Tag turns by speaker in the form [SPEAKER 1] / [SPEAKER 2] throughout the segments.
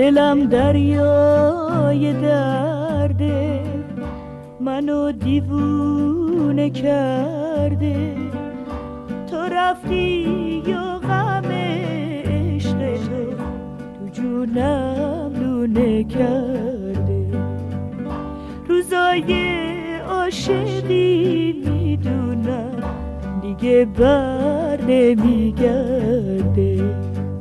[SPEAKER 1] دلم دریای درده، منو دیوونه کرده. تو رفتی یا غم عشق تو جونم لونه کرده. روزای عاشقی میدونم دیگه بر نمیگرده.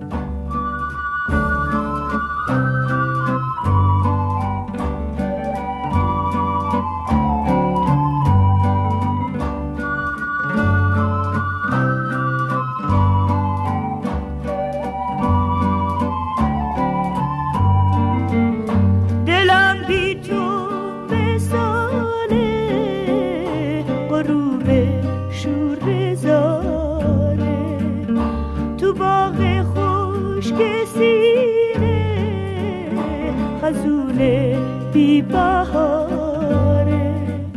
[SPEAKER 1] خزونه بی بهاره،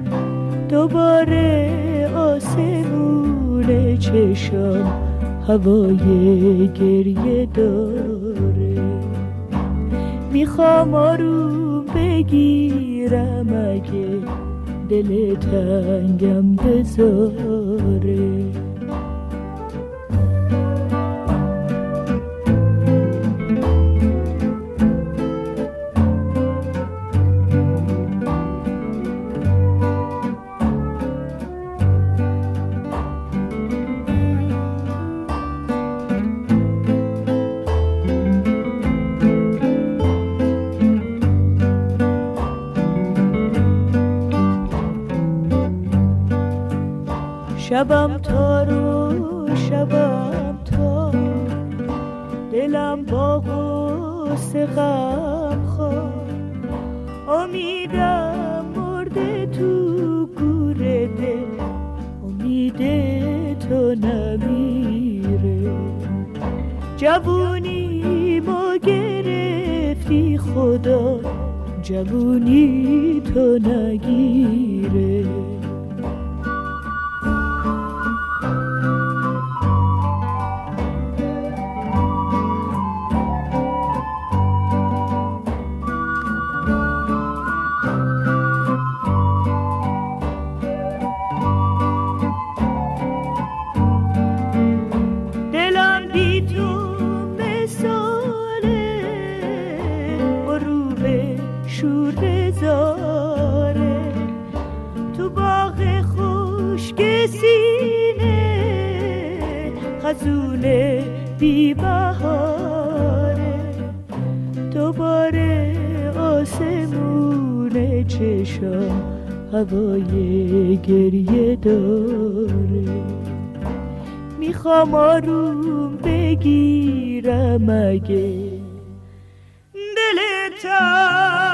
[SPEAKER 1] دوباره آسمون چشم هوای گریه داره. میخوام آروم بگیرم اگه دل تنگم بذاره. شبم تارو شبم تار، دلم با غصه غم خوار. امیدم مرده تو گوره دل، امید تو نمیره. جوونی ما گرفتی خدا، جوونی تو نگیره. خزونه بی بهاره، دوباره آسمون چشم هوای گریه داره. میخوام آروم بگیرم اگه دلت